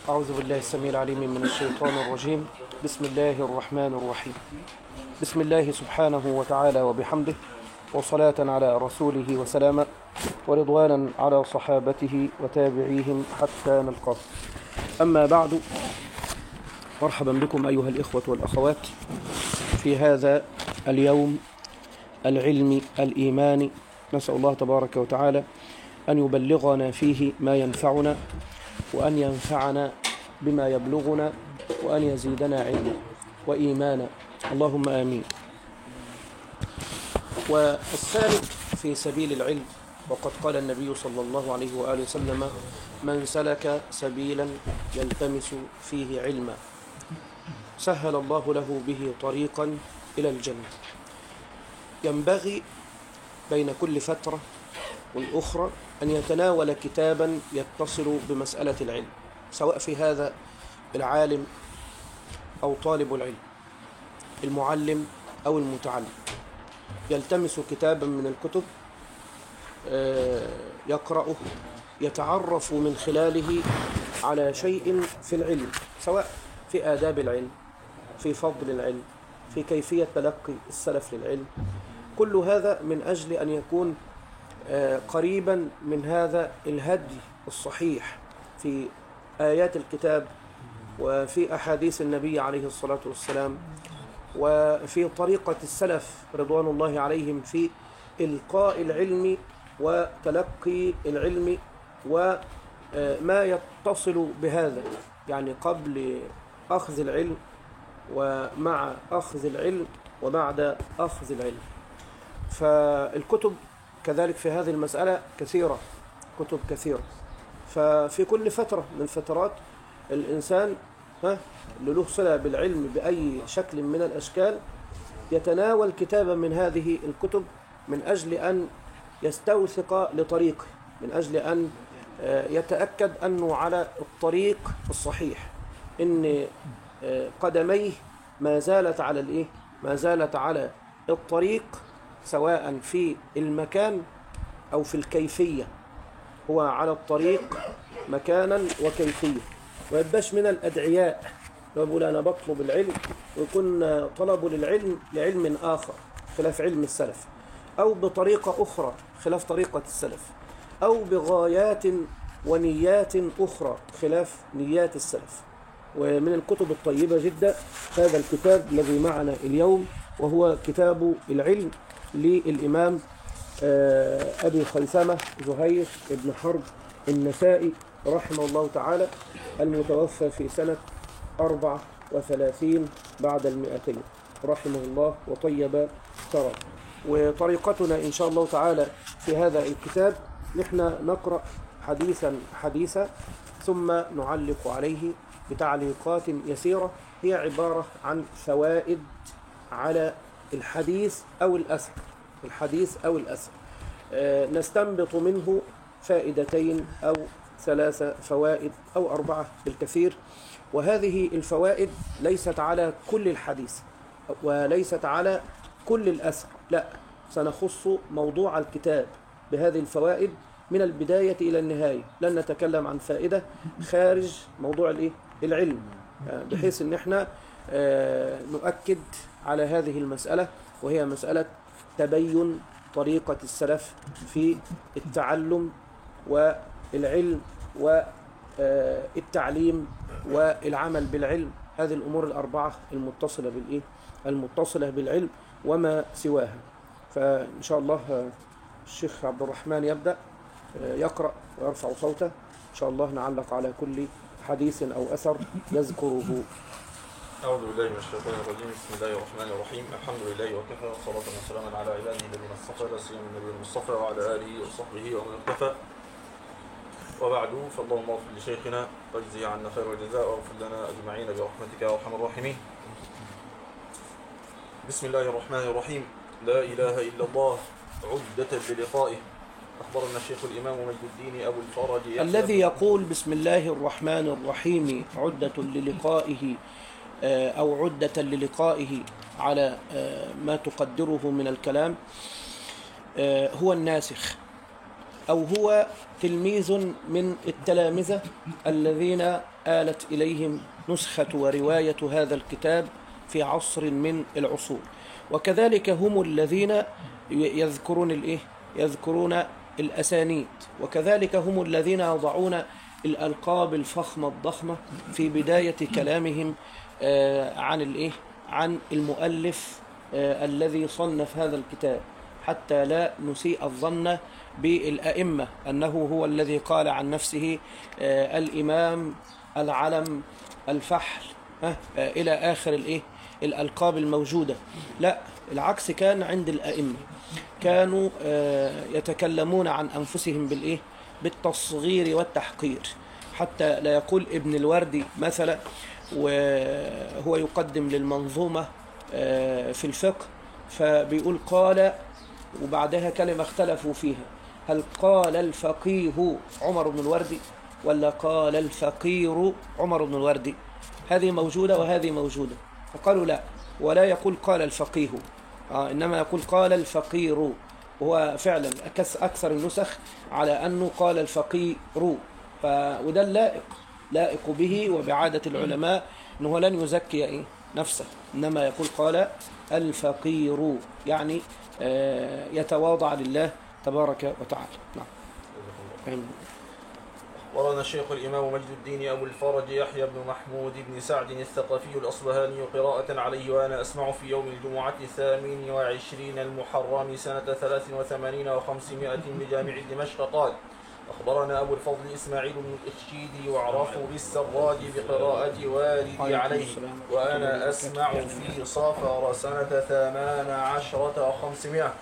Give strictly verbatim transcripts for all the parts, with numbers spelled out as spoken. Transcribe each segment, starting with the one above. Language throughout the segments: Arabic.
أعوذ بالله السميع العليم من الشيطان الرجيم. بسم الله الرحمن الرحيم. بسم الله سبحانه وتعالى وبحمده، وصلاة على رسوله وسلاما، ورضوانا على صحابته وتابعيهم حتى نلقاه. أما بعد، مرحبا بكم أيها الإخوة والأخوات في هذا اليوم العلمي الإيماني. نسأل الله تبارك وتعالى أن يبلغنا فيه ما ينفعنا، وأن ينفعنا بما يبلغنا، وأن يزيدنا علما وإيمانا، اللهم آمين. والسالك في سبيل العلم، وقد قال النبي صلى الله عليه وآله وسلم: من سلك سبيلا يلتمس فيه علما سهل الله له به طريقا إلى الجنة. ينبغي بين كل فترة والأخرى أن يتناول كتابا يتصل بمسألة العلم، سواء في هذا العالم أو طالب العلم، المعلم أو المتعلم، يلتمس كتابا من الكتب يقرأه، يتعرف من خلاله على شيء في العلم، سواء في آداب العلم، في فضل العلم، في كيفية تلقي السلف للعلم. كل هذا من أجل أن يكون قريبا من هذا الهدي الصحيح في آيات الكتاب، وفي أحاديث النبي عليه الصلاة والسلام، وفي طريقة السلف رضوان الله عليهم في إلقاء العلم وتلقي العلم، وما يتصل بهذا، يعني قبل أخذ العلم ومع أخذ العلم وبعد أخذ العلم. فالكتب كذلك في هذه المسألة كثيرة، كتب كثيرة. ففي كل فترة من فترات الإنسان ها اللي له صلة بالعلم بأي شكل من الأشكال يتناول كتابا من هذه الكتب من أجل أن يستوثق لطريقه، من أجل أن يتأكد أنه على الطريق الصحيح، إن قدميه ما زالت على الإيه؟ ما زالت على الطريق، سواء في المكان أو في الكيفية. هو على الطريق مكانا وكيفية، ويبقاش من الأدعياء لو بيقول أنا بطلب العلم ويكون طلبه للعلم لعلم آخر خلاف علم السلف، أو بطريقة أخرى خلاف طريقة السلف، أو بغايات ونيات أخرى خلاف نيات السلف. ومن الكتب الطيبة جدا هذا الكتاب الذي معنا اليوم، وهو كتاب العلم للإمام أبي خيثمة زهير بن حرب النسائي رحمه الله تعالى، المتوفى في سنة أربع وثلاثين بعد المئتين رحمه الله وطيب ثرى. وطريقتنا إن شاء الله تعالى في هذا الكتاب نحن نقرأ حديثا حديثا، ثم نعلق عليه بتعليقات يسيرة هي عبارة عن فوائد على الحديث أو الأثر، الحديث أو الأثر. أه نستنبط منه فائدتين أو ثلاثة فوائد أو أربعة بالكثير. وهذه الفوائد ليست على كل الحديث وليست على كل الأثر، لا، سنخص موضوع الكتاب بهذه الفوائد من البداية إلى النهاية. لن نتكلم عن فائدة خارج موضوع الإيه؟ العلم، بحيث أن احنا أه نؤكد على هذه المسألة، وهي مسألة تبين طريقة السلف في التعلم والعلم والتعليم والعمل بالعلم. هذه الأمور الأربعة المتصلة بالإيه؟ المتصلة بالعلم وما سواها. فإن شاء الله الشيخ عبد الرحمن يبدأ يقرأ ويرفع صوته، إن شاء الله نعلق على كل حديث أو أثر يذكره. أعوذ بالله من الشيطان الرجيم. بسم الله الرحمن الرحيم. الحمد لله وكفى، والصلاة والسلام على عباده الذين اصطفى، لا سيما النبي المصطفى وعلى آله وصحبه ومن اقتفى. وبعد، فاللهم اغفر لشيخنا واجزه عنا خير الجزاء، واغفر لنا أجمعين برحمتك يا أرحم الراحمين. بسم الله الرحمن الرحيم. لا إله إلا الله عدة للقائه. أخبرنا الشيخ الإمام مجد الدين أبو الفرج الذي يقول بسم الله الرحمن الرحيم عدة للقائه أو عدة للقائه على ما تقدره من الكلام هو الناسخ. أو هو تلميذ من التلامذة الذين آلت إليهم نسخة ورواية هذا الكتاب في عصر من العصور. وكذلك هم الذين يذكرون الإيه؟ يذكرون الأسانيد، وكذلك هم الذين يضعون الألقاب الفخمة الضخمة في بداية كلامهم عن الإيه؟ عن المؤلف الذي صنف هذا الكتاب، حتى لا نسيء الظن بالأئمة أنه هو الذي قال عن نفسه الإمام، العلم، الفحل، إلى آخر الإيه؟ الألقاب الموجودة. لا، العكس كان عند الأئمة، كانوا يتكلمون عن أنفسهم بالإيه؟ بالتصغير والتحقير، حتى لا يقول ابن الوردي مثلا وهو يقدم للمنظومة في الفقه فبيقول قال وبعدها كلمة اختلفوا فيها، هل قال الفقيه عمر بن الوردي ولا قال الفقير عمر بن الوردي؟ هذه موجودة وهذه موجودة، فقالوا لا، ولا يقول قال الفقيه، آه إنما يقول قال الفقير، وهو فعلا أكثر النسخ على أنه قال الفقير، وده اللائق لائق به وبعادة العلماء أنه لن يزكي إيه؟ نفسه، إنما يقول قال الفقير، يعني آه يتواضع لله تبارك وتعالى. نعم. ورنا الشيخ الإمام مجد الدين أبو الفرج يحيى بن محمود بن سعد الثقفي الأصبهاني قراءة عليه وأنا أسمع في يوم الجمعة الثامن وعشرين المحرم سنة ثلاث وثمانين وخمسمائة بجامع دمشق قال: أخبرنا أبو الفضل إسماعيل بن الإخشيدي وعرف بالسراج بقراءة والدي عليه وأنا أسمع في صفر سنة ثمان عشرة وخمسمائة.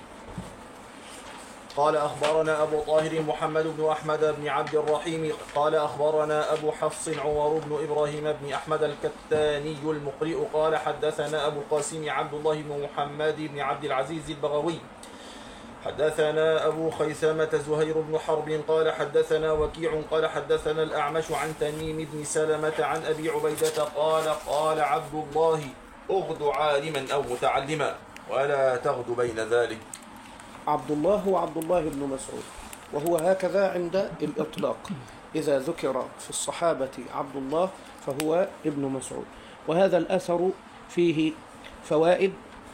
قال أخبرنا أبو طاهر محمد بن أحمد بن عبد الرحيم قال أخبرنا أبو حفص عمر بن إبراهيم بن أحمد الكتاني المقرئ قال حدثنا أبو القاسم عبد الله بن محمد بن عبد العزيز البغوي حدثنا أبو خيثمة زهير بن حرب قال حدثنا وكيع قال حدثنا الأعمش عن تميم بن سلمة عن أبي عبيدة قال قال عبد الله: أغد عالما أو متعلما ولا تغد بين ذلك. عبد الله هو عبد الله بن مسعود، وهو هكذا عند الإطلاق، إذا ذكر في الصحابة عبد الله فهو ابن مسعود. وهذا الأثر فيه فوائد،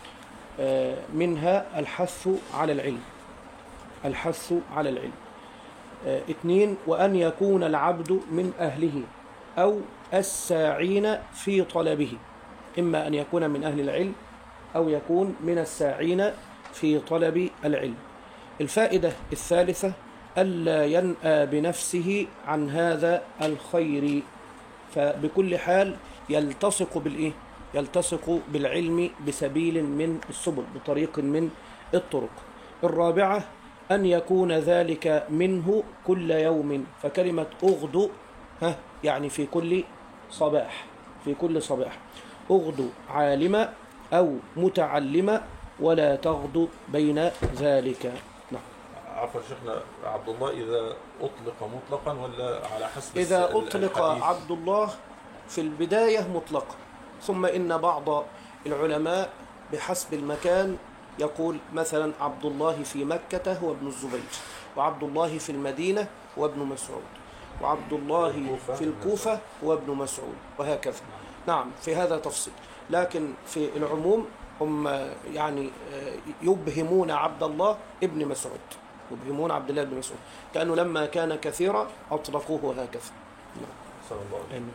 منها الحث على العلم، الحث على العلم. اثنين، وأن يكون العبد من أهله أو الساعين في طلبه، إما أن يكون من أهل العلم أو يكون من الساعين في طلب العلم. الفائدة الثالثة ألا ينأى بنفسه عن هذا الخير، فبكل حال يلتصق بالإيه؟ يلتصق بالعلم بسبيل من السبل، بطريق من الطرق. الرابعة أن يكون ذلك منه كل يوم، فكلمة أغدو ها يعني في كل صباح، في كل صباح أغدو عالمة أو متعلمة ولا تغدو بين ذلك. نعم. عفوا شيخنا، عبد الله إذا أطلق مطلقا ولا على حسب إذا أطلق الحديث؟ عبد الله في البداية مطلقا، ثم إن بعض العلماء بحسب المكان يقول مثلا عبد الله في مكة هو ابن الزبير، وعبد الله في المدينة هو ابن مسعود، وعبد الله في الكوفة هو ابن مسعود، وهكذا. نعم، في هذا تفصيل، لكن في العموم هم يعني يبهمون عبد الله ابن مسعود، يبهمون عبد الله ابن مسعود، كأنه لما كان كثيرا أطلقوه هكذا. صلى الله عليه وسلم.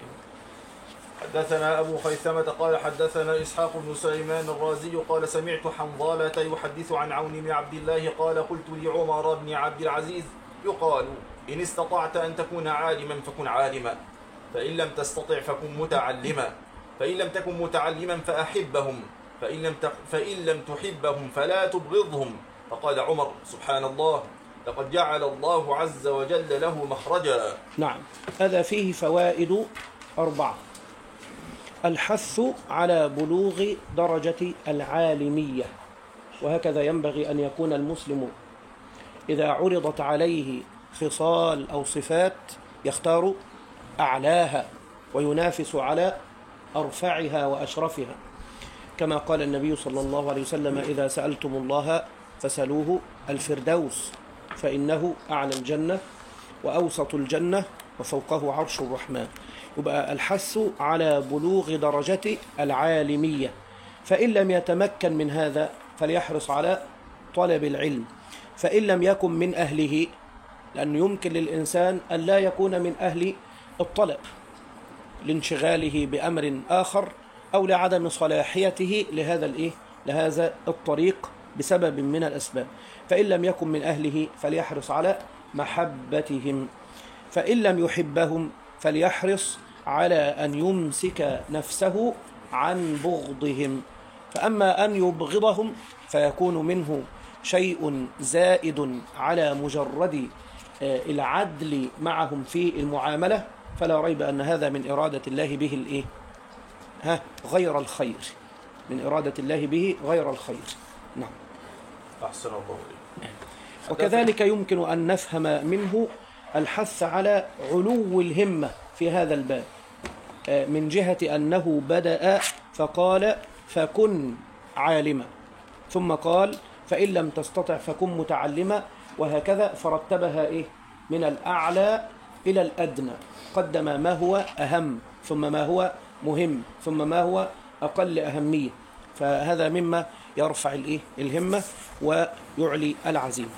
حدثنا أبو خيثمة قال حدثنا إسحاق بن سليمان الرازي قال سمعت حنظلة يحدث عن عون بن عبد الله قال قلت لعمر بن عبد العزيز: يقال إن استطعت أن تكون عالما فكن عالما، فإن لم تستطع فكن متعلما، فإن لم تكن متعلما فأحبهم، فإن لم فإن لم تحبهم فلا تبغضهم. فقال عمر: سبحان الله، لقد جعل الله عز وجل له مخرجا. نعم، هذا فيه فوائد أربعة. الحث على بلوغ درجة العالمية، وهكذا ينبغي أن يكون المسلم إذا عرضت عليه خصال أو صفات يختار أعلاها وينافس على أرفعها وأشرفها، كما قال النبي صلى الله عليه وسلم: إذا سألتم الله فسألوه الفردوس، فإنه أعلى الجنة وأوسط الجنة وفوقه عرش الرحمن. يبقى الحث على بلوغ درجة العالمية، فإن لم يتمكن من هذا فليحرص على طلب العلم، فإن لم يكن من أهله، لأنه يمكن للإنسان أن لا يكون من أهل الطلب لانشغاله بأمر آخر أو لعدم صلاحيته لهذا الإيه؟ لهذا الطريق بسبب من الأسباب. فإن لم يكن من أهله فليحرص على محبتهم، فإن لم يحبهم فليحرص على أن يمسك نفسه عن بغضهم. فأما أن يبغضهم فيكون منه شيء زائد على مجرد العدل معهم في المعاملة، فلا ريب أن هذا من إرادة الله به الإيه؟ ها غير الخير، من إرادة الله به غير الخير. نعم. أحسن الله إليك. وكذلك يمكن أن نفهم منه الحث على علو الهمة في هذا الباب، من جهة أنه بدأ فقال فكن عالما، ثم قال فإن لم تستطع فكن متعلما، وهكذا فرتبها إيه؟ من الأعلى إلى الأدنى، قدم ما هو أهم ثم ما هو مهم ثم ما هو أقل أهمية، فهذا مما يرفع الإيه؟ الهمة ويعلي العزيمة.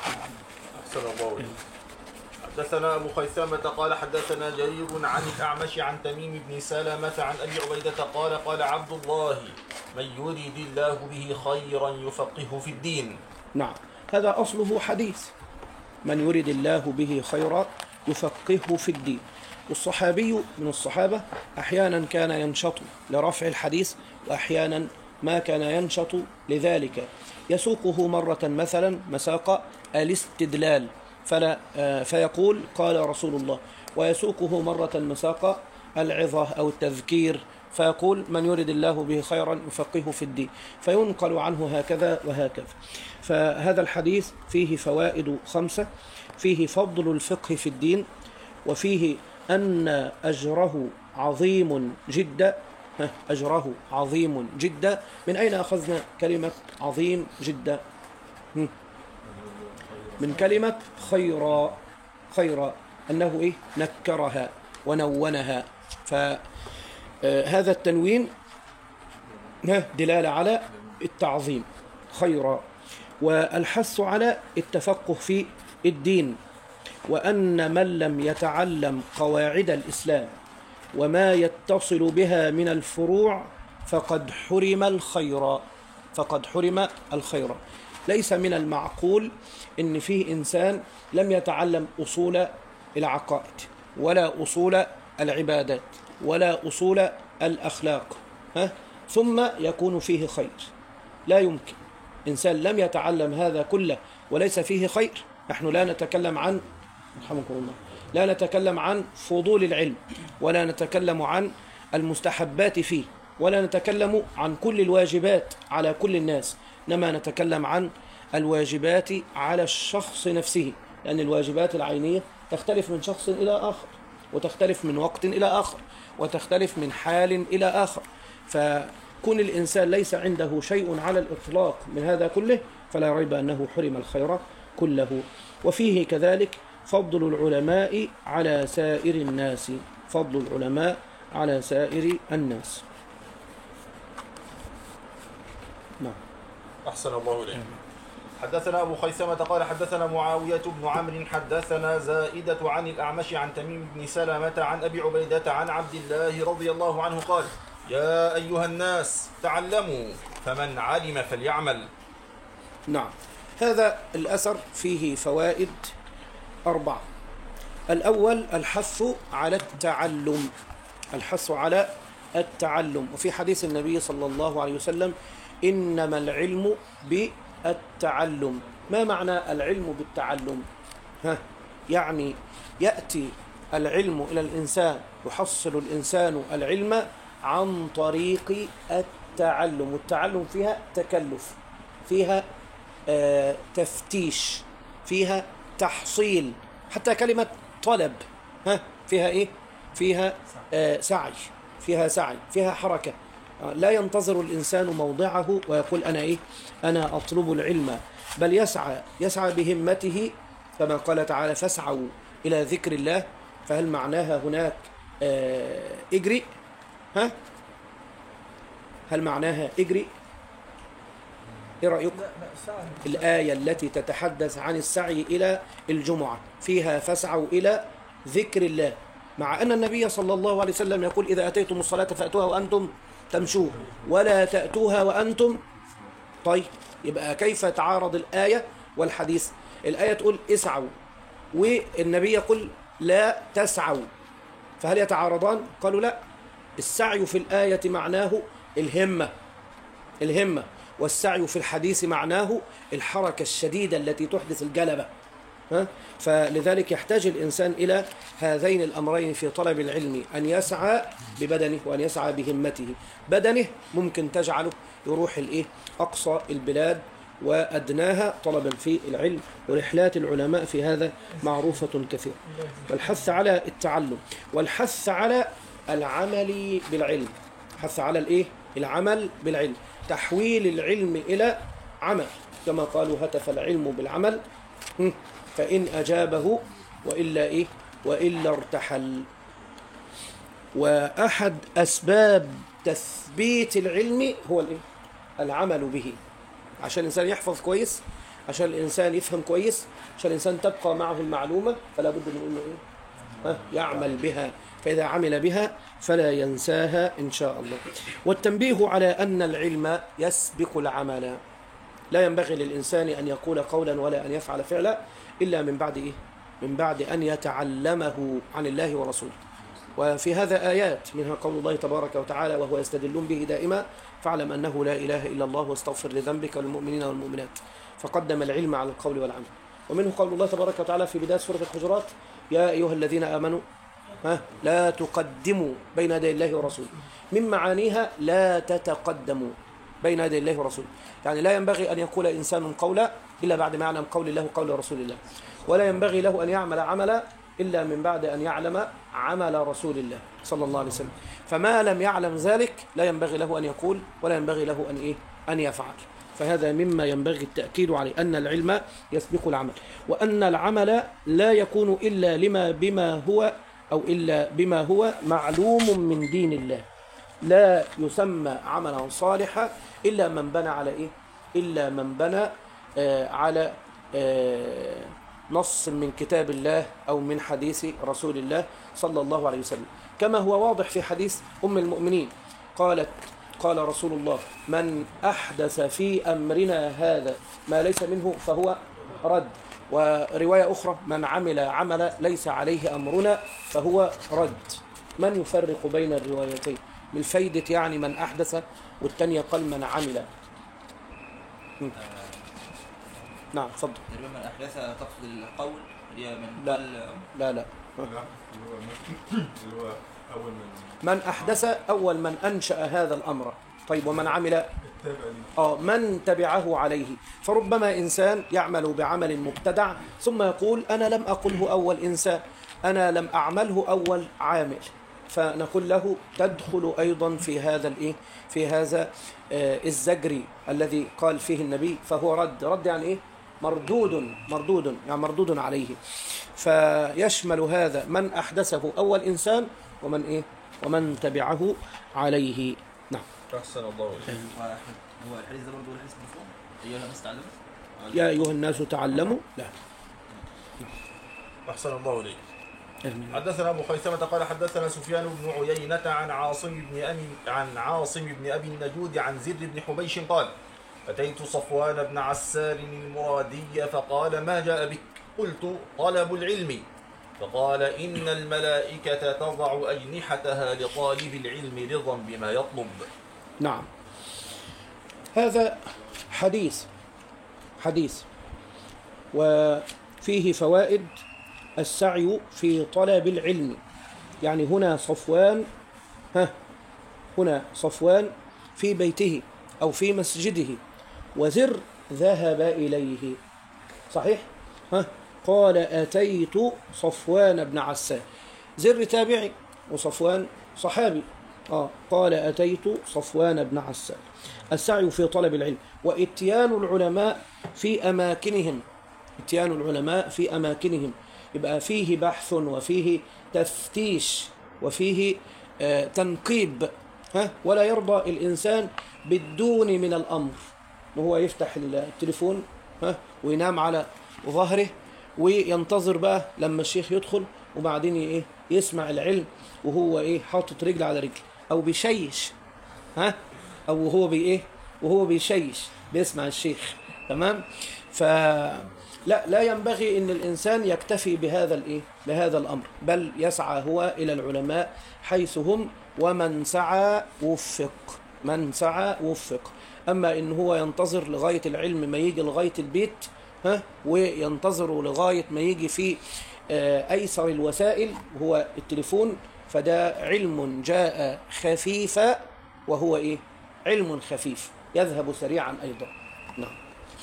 أحسن الله إليك. حدثنا أبو خيثمة قال حدثنا جرير عن الأعمش عن تميم بن سلمة عن أبي عبيدة قال قال عبد الله من يريد الله به خيرا يفقهه في الدين. نعم، هذا أصله حديث من يريد الله به خيرا يفقهه في الدين. والصحابي من الصحابة أحيانا كان ينشط لرفع الحديث وأحيانا ما كان ينشط لذلك، يسوقه مرة مثلا مساق الاستدلال فلا فيقول قال رسول الله، ويسوقه مرة مساق العظة أو التذكير فيقول من يريد الله به خيرا يفقهه في الدين، فينقل عنه هكذا وهكذا. فهذا الحديث فيه فوائد خمسة: فيه فضل الفقه في الدين، وفيه أن أجره عظيم جدا. أجره عظيم جدا. من أين أخذنا كلمة عظيم جدا؟ من كلمة خيرا. خيرا أنه إيه؟ نكرها ونونها، فهذا التنوين دلالة على التعظيم خيرا. والحث على التفقه في الدين، وأن من لم يتعلم قواعد الإسلام وما يتصل بها من الفروع فقد حرم الخير. فقد حرم الخير. ليس من المعقول إن فيه إنسان لم يتعلم أصول العقائد ولا أصول العبادات ولا أصول الأخلاق ها؟ ثم يكون فيه خير. لا يمكن. إنسان لم يتعلم هذا كله وليس فيه خير. نحن لا نتكلم عن رحمكم الله لا نتكلم عن فضول العلم، ولا نتكلم عن المستحبات فيه، ولا نتكلم عن كل الواجبات على كل الناس، إنما نتكلم عن الواجبات على الشخص نفسه، لأن الواجبات العينية تختلف من شخص إلى آخر، وتختلف من وقت إلى آخر، وتختلف من حال إلى آخر. فكون الإنسان ليس عنده شيء على الإطلاق من هذا كله فلا ريب أنه حرم الخير كله. وفيه كذلك فضل العلماء على سائر الناس. فضل العلماء على سائر الناس. نعم. أحسن الله إليك. حدثنا أبو خيثمة قال حدثنا معاوية بن عمرو حدثنا زائدة عن الأعمش عن تميم بن سلمة عن أبي عبيدة عن عبد الله رضي الله عنه قال يا أيها الناس تعلموا فمن علم فليعمل. نعم. هذا الأثر فيه فوائد أربعة. الأول الحث على التعلم. الحث على التعلم. وفي حديث النبي صلى الله عليه وسلم إنما العلم بالتعلم. ما معنى العلم بالتعلم؟ ها؟ يعني يأتي العلم إلى الإنسان، يحصل الإنسان العلم عن طريق التعلم. والتعلم فيها تكلف، فيها آه تفتيش، فيها تحصيل، حتى كلمة طلب ها فيها إيه؟ فيها آه سعي، فيها سعي، فيها حركة. آه لا ينتظر الإنسان موضعه ويقول أنا إيه؟ أنا أطلب العلم، بل يسعى يسعى بهمته كما قال تعالى فاسعوا إلى ذكر الله، فهل معناها هناك آه اجري؟ ها؟ هل معناها اجري؟ ايه رأيكم؟ الآية التي تتحدث عن السعي إلى الجمعة فيها فاسعوا إلى ذكر الله، مع أن النبي صلى الله عليه وسلم يقول إذا أتيتم الصلاة فأتوها وأنتم تمشون ولا تأتوها وأنتم. طيب يبقى كيف تعارض الآية والحديث؟ الآية تقول اسعوا والنبي يقول لا تسعوا، فهل يتعارضان؟ قالوا لا، السعي في الآية معناه الهمة الهمة والسعي في الحديث معناه الحركة الشديدة التي تحدث الجلبة. ها؟ فلذلك يحتاج الإنسان إلى هذين الأمرين في طلب العلم، أن يسعى ببدنه وأن يسعى بهمته. بدنه ممكن تجعله يروح الإيه؟ أقصى البلاد وأدناها طلبا في العلم، ورحلات العلماء في هذا معروفة كثيرا. والحث على التعلم والحث على العمل بالعلم، حث على الإيه؟ العمل بالعلم، تحويل العلم إلى عمل، كما قالوا هتف العلم بالعمل فإن أجابه وإلا إيه؟ وإلا ارتحل. وأحد أسباب تثبيت العلم هو الإيه؟ العمل به، عشان الإنسان يحفظ كويس، عشان الإنسان يفهم كويس، عشان الإنسان تبقى معه المعلومة، فلا بد من إنه إيه؟ ها؟ يعمل بها، فإذا عمل بها فلا ينساها إن شاء الله. والتنبيه على أن العلم يسبق العمل، لا ينبغي للإنسان أن يقول قولا ولا أن يفعل فعلا إلا من بعد إيه؟ من بعد أن يتعلمه عن الله ورسوله. وفي هذا آيات، منها قول الله تبارك وتعالى وهو يستدلون به دائما فاعلم أنه لا إله إلا الله واستغفر لذنبك والمؤمنين والمؤمنات، فقدم العلم على القول والعمل. ومنه قول الله تبارك وتعالى في بداية سورة الحجرات يا أيها الذين آمنوا ها لا تقدموا بين يدي الله ورسوله، من معانيها لا تتقدموا بين يدي الله ورسوله، يعني لا ينبغي أن يقول إنسان قولا إلا بعد ما يعلم قول الله وقول رسول الله، ولا ينبغي له أن يعمل عملا إلا من بعد أن يعلم عمل رسول الله صلى الله عليه وسلم. فما لم يعلم ذلك لا ينبغي له أن يقول ولا ينبغي له أن إيه؟ أن يفعل. فهذا مما ينبغي التأكيد عليه، أن العلم يسبق العمل، وأن العمل لا يكون إلا لما بما هو أو إلا بما هو معلوم من دين الله. لا يسمى عملا صالحا إلا من بنى على إيه؟ إلا من بنى آه على آه نص من كتاب الله أو من حديث رسول الله صلى الله عليه وسلم، كما هو واضح في حديث أم المؤمنين قالت قال رسول الله من أحدث في أمرنا هذا ما ليس منه فهو رد. ورواية أخرى من عمل عمل ليس عليه أمرنا فهو رد. من يفرق بين الروايتين؟ من فايدة يعني من أحدث، والتانية قال من عمل. م. نعم تفضل. من أحدث تقصد القول هي من لا قال لا لا اللي هو أول من من أحدث أول من أنشأ هذا الأمر. طيب ومن عمل آه من تبعه عليه. فربما إنسان يعمل بعمل مبتدع ثم يقول أنا لم أقله أول إنسان، أنا لم أعمله أول عامل، فنقول له تدخل أيضا في هذا الإيه؟ في هذا آه الزجري الذي قال فيه النبي فهو رد. رد يعني إيه؟ مردود مردود يعني مردود عليه. فيشمل هذا من أحدثه أول إنسان ومن إيه؟ ومن تبعه عليه. نعم. أحسن الله إليك. هو الحديث ده برضه الحديث مفهوم أيها الناس تعلموا يا أيها الناس تعلموا. لا. أحسن الله إليك. حدثنا أبو خيثمة قال حدثنا سفيان بن عيينة عن عاصم بن أبي عن عاصم بن أبي النجود عن زيد بن حبيش قال أتيت صفوان بن عسار المرادي فقال ما جاء بك؟ قلت طلب العلم. فقال إن الملائكة تضع أجنحتها لطالب العلم رضا بما يطلب. نعم. هذا حديث حديث وفيه فوائد السعي في طلب العلم. يعني هنا صفوان ها هنا صفوان في بيته أو في مسجده وزر ذهب إليه، صحيح؟ ها قال أتيت صفوان بن عسار. زر تابعي وصفوان صحابي. آه قال أتيت صفوان بن عسار. السعي في طلب العلم وإتيان العلماء في أماكنهم إتيان العلماء في أماكنهم، يبقى فيه بحث وفيه تفتيش وفيه آه تنقيب. ها، ولا يرضى الإنسان بالدون من الأمر، وهو يفتح التليفون ها وينام على ظهره وينتظر بقى لما الشيخ يدخل، وبعدين ايه يسمع العلم وهو ايه حاطط رجل على رجل، او بيشيش ها، او هو بي ايه وهو بيشيش بيسمع الشيخ. تمام. فلا لا ينبغي ان الانسان يكتفي بهذا الايه بهذا الامر، بل يسعى هو الى العلماء حيث هم، ومن سعى وفق، من سعى وفق. اما ان هو ينتظر لغايه العلم ما يجي لغايه البيت ها، وينتظروا لغايه ما يجي في ايسر الوسائل وهو التليفون، فده علم جاء خفيفا، وهو ايه علم خفيف يذهب سريعا ايضا. نعم.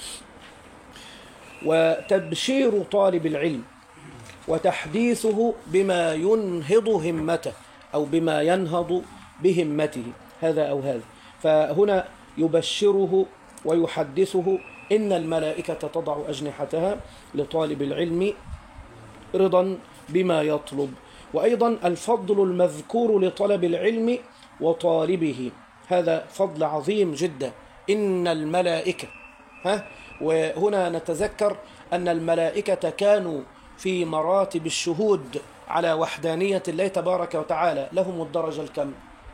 وتبشير طالب العلم وتحديثه بما ينهض همته، او بما ينهض بهمته، هذا او هذا. فهنا يبشره ويحدثه إن الملائكة تضع أجنحتها لطالب العلم رضا بما يطلب. وأيضا الفضل المذكور لطلب العلم وطالبه، هذا فضل عظيم جدا. إن الملائكة ها، وهنا نتذكر أن الملائكة كانوا في مراتب الشهود على وحدانية الله تبارك وتعالى لهم الدرجة الكم؟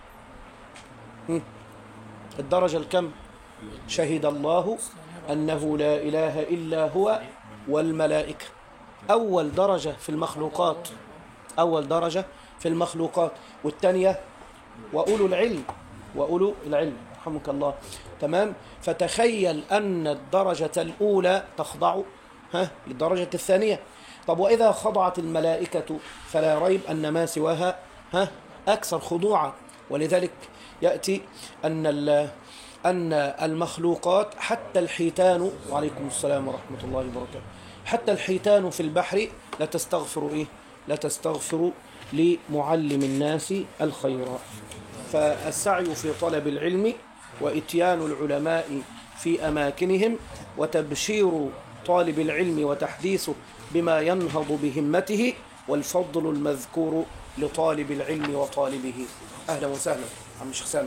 الدرجة الكم؟ شهد الله أنه لا إله إلا هو والملائكة. أول درجة في المخلوقات، أول درجة في المخلوقات. والثانية وأولو العلم، وأولو العلم رحمك الله. تمام. فتخيل أن الدرجة الأولى تخضع ها للدرجة الثانية. طب وإذا خضعت الملائكة فلا ريب أن ما سواها ها أكثر خضوعا. ولذلك يأتي أن أن المخلوقات حتى الحيتان، وعليكم السلام ورحمة الله وبركاته، حتى الحيتان في البحر لا تستغفر إيه؟ لا تستغفر لمعلم الناس الخير. فالسعي في طلب العلم وإتيان العلماء في أماكنهم وتبشير طالب العلم وتحديثه بما ينهض بهمته، والفضل المذكور لطالب العلم وطالبه. أهلا وسهلا عم الشيخ سامح.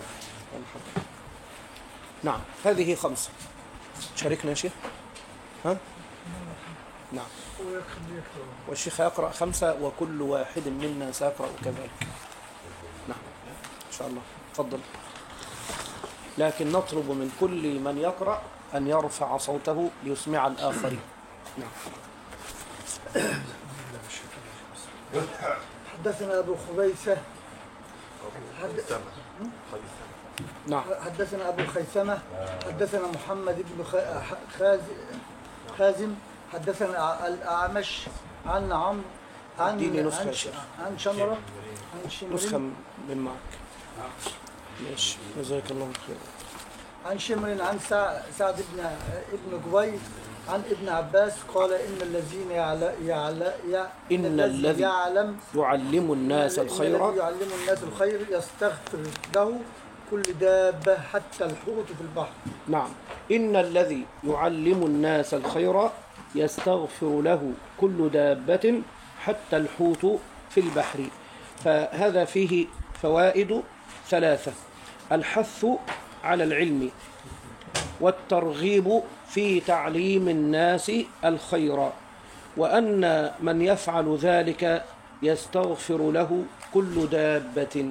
نعم. هذه خمسة. شاركنا يا شيخ. ها؟ نعم. والشيخ يقرأ خمسة وكل واحد منا سيقرأ كذلك. نعم إن شاء الله. تفضل. لكن نطلب من كل من يقرأ أن يرفع صوته ليسمع الآخرين. نعم. حدثنا أبو خبيثة نعم. حدثنا أبو خيثمة حدثنا محمد بن خازم حدثنا الأعمش عن عمرو عن عن, عن شمرة عن شمر نسخة من معك. ماشي جزاك الله خير. عن شمر عن سعد بن ابن جبير عن ابن عباس قال إن الذين يعلم يعلم إن الذي يعلم يعلم الناس الخير يعلم الناس الخير يستغفر له كل دابة حتى الحوت في البحر. نعم. إن الذي يعلم الناس الخير يستغفر له كل دابة حتى الحوت في البحر. فهذا فيه فوائد ثلاثة: الحث على العلم، والترغيب في تعليم الناس الخير، وأن من يفعل ذلك يستغفر له كل دابة.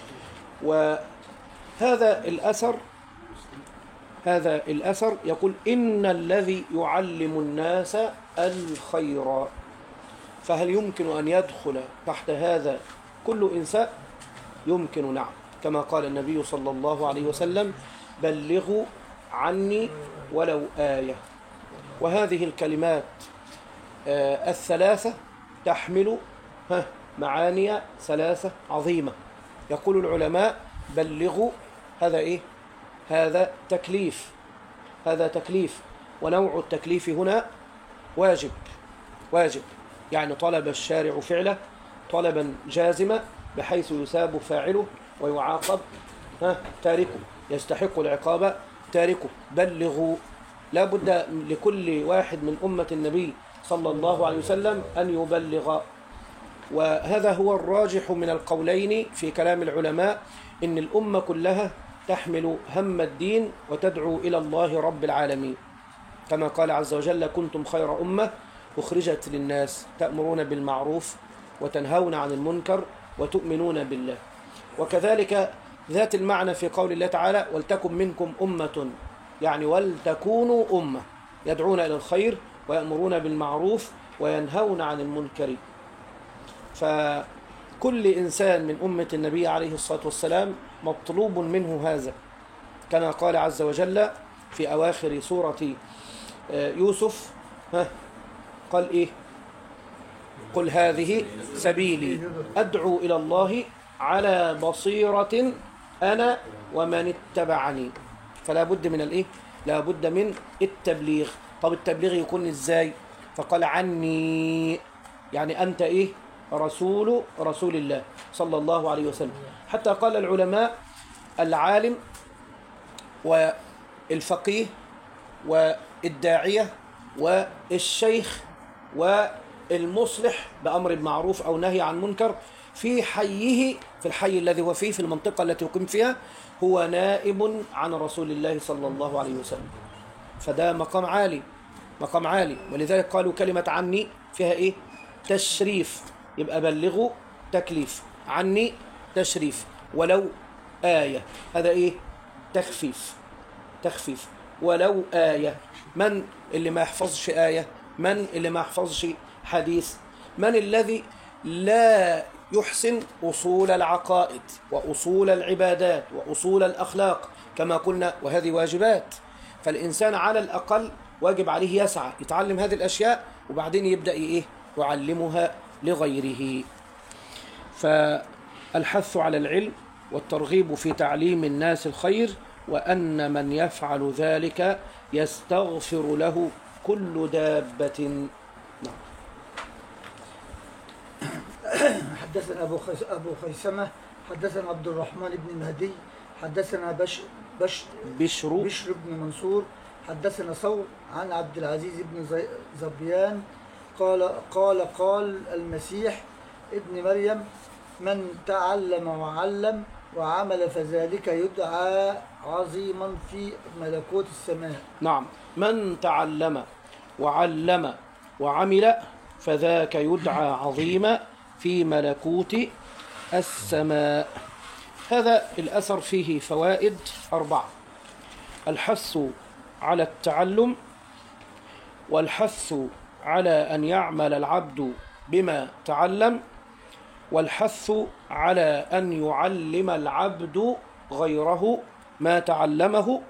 وهذا الأثر هذا الأثر يقول إن الذي يعلم الناس الخير. فهل يمكن أن يدخل تحت هذا كل إنسان؟ يمكن، نعم، كما قال النبي صلى الله عليه وسلم: بلغوا عني ولو آية. وهذه الكلمات آه الثلاثة تحمل ها معاني ثلاثة عظيمة. يقول العلماء: بلغوا، هذا إيه؟ هذا تكليف، هذا تكليف، ونوع التكليف هنا واجب، واجب يعني طلب الشارع فعله طلبا جازما بحيث يثاب فاعله ويعاقب ها تاركه، يستحق العقاب تاركه. بلغوا، لا بد لكل واحد من أمة النبي صلى الله عليه وسلم أن يبلغ. وهذا هو الراجح من القولين في كلام العلماء، إن الأمة كلها تحمل هم الدين وتدعو إلى الله رب العالمين، كما قال عز وجل: كنتم خير أمة أخرجت للناس تأمرون بالمعروف وتنهون عن المنكر وتؤمنون بالله. وكذلك ذات المعنى في قول الله تعالى: ولتكن منكم أمة، يعني ولتكونوا أمة يدعون إلى الخير ويأمرون بالمعروف وينهون عن المنكر. فكل إنسان من أمة النبي عليه الصلاة والسلام مطلوب منه هذا، كما قال عز وجل في أواخر سورة يوسف: ها قال إيه؟ قل هذه سبيلي أدعو إلى الله على بصيرة أنا ومن اتبعني. فلا بد من الإيه؟ لا بد من التبليغ. طب التبليغ يكون إزاي؟ فقال: عني، يعني أنت إيه؟ رسول رسول الله صلى الله عليه وسلم. حتى قال العلماء: العالم والفقيه والداعية والشيخ والمصلح بأمر معروف أو نهي عن منكر في حيه، في الحي الذي هو فيه، في المنطقة التي يقيم فيها، هو نائب عن رسول الله صلى الله عليه وسلم. فده مقام عالي، مقام عالي. ولذلك قالوا كلمة عني فيها إيه؟ تشريف. يبقى بلغوا تكليف، عني تشريف، ولو آية، هذا إيه؟ تخفيف، تخفيف. ولو آية، من اللي ما يحفظش آية؟ من اللي ما يحفظش حديث؟ من الذي لا يحسن أصول العقائد وأصول العبادات وأصول الأخلاق كما قلنا؟ وهذه واجبات. فالإنسان على الأقل واجب عليه يسعى يتعلم هذه الأشياء، وبعدين يبدأ إيه؟ يعلمها لغيره. فالحث على العلم والترغيب في تعليم الناس الخير، وأن من يفعل ذلك يستغفر له كل دابة. نعم. حدثنا أبو خيس أبو خيسمة حدثنا عبد الرحمن بن مهدي حدثنا بش بش بشر بشر بن منصور حدثنا ثور عن عبد العزيز بن زي- زبيان قال قال قال المسيح ابن مريم: من تعلم وعلم وعمل فذلك يدعى عظيما في ملكوت السماء. نعم، من تعلم وعلم وعمل فذاك يدعى عظيما في ملكوت السماء. هذا الأثر فيه فوائد أربعة: الحث على التعلم، والحث على أن يعمل العبد بما تعلم، والحث على أن يعلم العبد غيره ما تعلمه،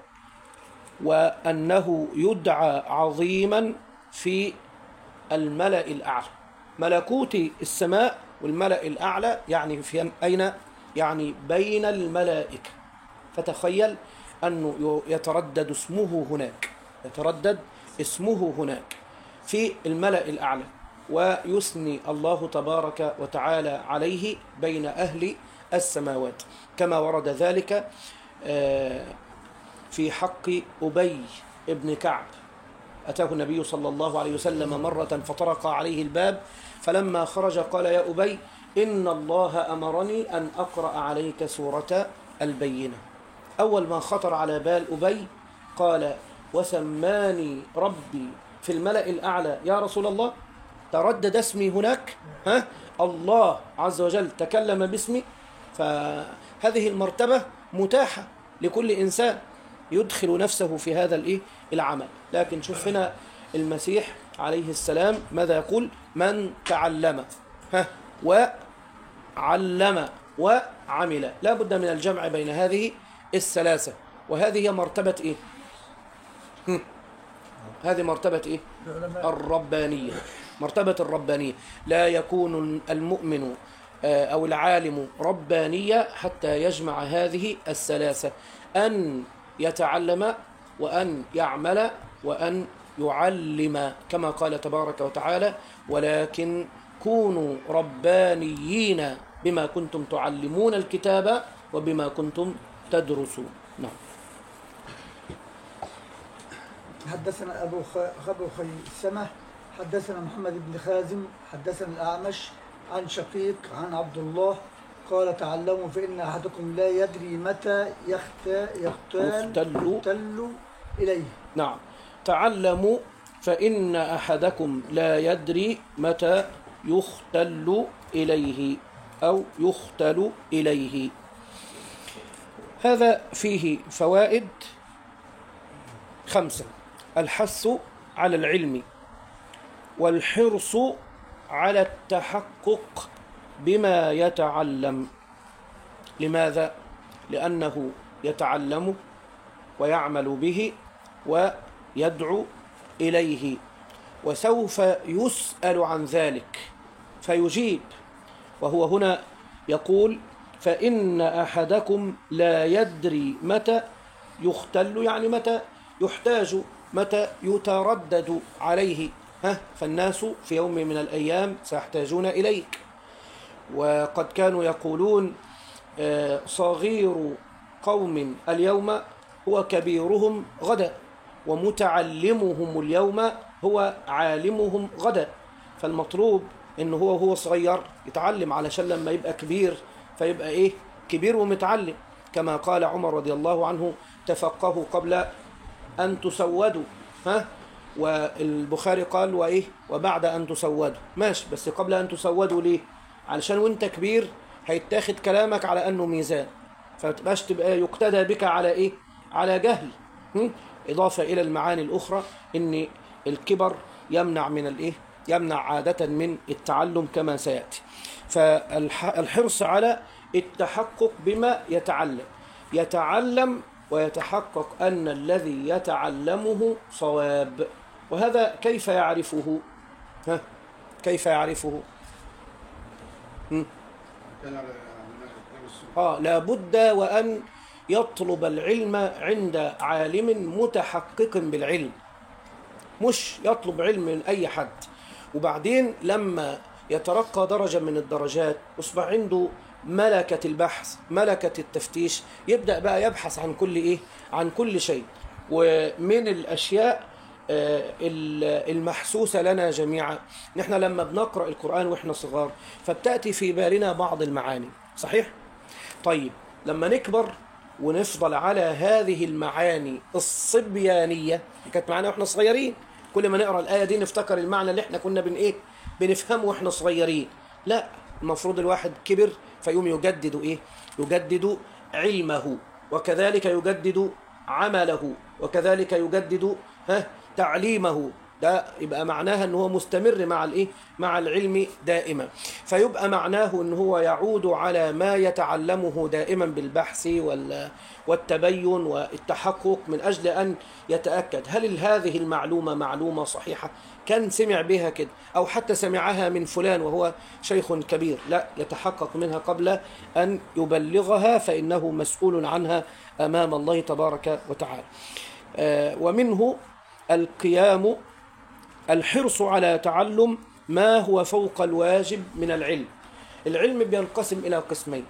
وأنه يدعى عظيما في الملأ الأعلى. ملكوت السماء والملأ الأعلى يعني في أين؟ يعني بين الملائكة. فتخيل أنه يتردد اسمه هناك، يتردد اسمه هناك في الملأ الأعلى، ويثني الله تبارك وتعالى عليه بين أهل السماوات، كما ورد ذلك في حق أبي ابن كعب. أتاه النبي صلى الله عليه وسلم مرة فطرق عليه الباب، فلما خرج قال: يا أبي، إن الله أمرني أن أقرأ عليك سورة البينة. أول ما خطر على بال أبي قال: وسماني ربي في الملأ الأعلى يا رسول الله، تردد اسمي هناك، ها؟ الله عز وجل تكلم باسمي. فهذه المرتبة متاحة لكل إنسان يدخل نفسه في هذا الإيه؟ العمل. لكن شوف هنا المسيح عليه السلام ماذا يقول؟ من تعلم، ها؟ وعلم وعمل. لا بد من الجمع بين هذه الثلاثة، وهذه هي مرتبة إيه؟ هم. هذه مرتبة إيه؟ الربانية، مرتبة الربانية. لا يكون المؤمن أو العالم ربانية حتى يجمع هذه الثلاثة: أن يتعلم، وأن يعمل، وأن يعلم، كما قال تبارك وتعالى: ولكن كونوا ربانيين بما كنتم تعلمون الكتاب وبما كنتم تدرسون. نعم. حدثنا أبو خ- أبو خيسمة حدثنا محمد بن خازم حدثنا الأعمش عن شقيق عن عبد الله قال تعلموا فإن أحدكم لا يدري متى يختال يختال يختل. يختل إليه. نعم، تعلموا فإن أحدكم لا يدري متى يختل إليه أو يختل إليه. هذا فيه فوائد خمسة: الحث على العلم، والحرص على التحقق بما يتعلم. لماذا؟ لأنه يتعلم ويعمل به ويدعو إليه، وسوف يسأل عن ذلك فيجيب. وهو هنا يقول فإن أحدكم لا يدري متى يختل، يعني متى يحتاج، متى يتردد عليه. ها فالناس في يوم من الأيام سيحتاجون إليك. وقد كانوا يقولون صغير قوم اليوم هو كبيرهم غدا، ومتعلمهم اليوم هو عالمهم غدا. فالمطلوب إنه هو هو صغير يتعلم علشان لما يبقى كبير فيبقى إيه؟ كبير ومتعلم. كما قال عمر رضي الله عنه تفقهوا قبل أن تسودوا. ها والبخاري قال وإيه؟ وبعد أن تسودوا. ماشي، بس قبل أن تسودوا ليه؟ علشان وانت كبير هيتاخد كلامك على أنه ميزان، فتبقاش تبقى يقتدى بك على إيه؟ على جهل. إضافة إلى المعاني الأخرى إن الكبر يمنع من الإيه؟ يمنع عادة من التعلم كما سيأتي. فالحرص على التحقق بما يتعلم، يتعلم ويتحقق أن الذي يتعلمه صواب. وهذا كيف يعرفه؟ ها؟ كيف يعرفه؟ هم؟ آه لابد وأن يطلب العلم عند عالم متحقق بالعلم، مش يطلب علم من أي حد. وبعدين لما يترقى درجة من الدرجات يصبح عنده ملكة البحث، ملكة التفتيش، يبدأ بقى يبحث عن كل إيه؟ عن كل شيء. ومن الأشياء المحسوسة لنا جميعا نحن لما بنقرأ القرآن وإحنا صغار فبتأتي في بالنا بعض المعاني، صحيح؟ طيب لما نكبر ونفضل على هذه المعاني الصبيانية اللي كانت معانا وإحنا صغيرين، كل ما نقرأ الآية دي نفتكر المعنى اللي إحنا كنا بن إيه؟ بنفهمه وإحنا صغيرين. لا، المفروض الواحد كبر فيقوم يجدد إيه؟ يجدد علمه، وكذلك يجدد عمله، وكذلك يجدد ها تعليمه. ده يبقى معناها ان هو مستمر مع الايه؟ مع العلم دائما. فيبقى معناه ان هو يعود على ما يتعلمه دائما بالبحث والتبين والتحقق من اجل ان يتاكد هل هذه المعلومه معلومه صحيحه، كان سمع بها كده او حتى سمعها من فلان وهو شيخ كبير. لا، يتحقق منها قبل ان يبلغها، فانه مسؤول عنها امام الله تبارك وتعالى. آه ومنه القيام، الحرص على تعلم ما هو فوق الواجب من العلم. العلم بينقسم إلى قسمين: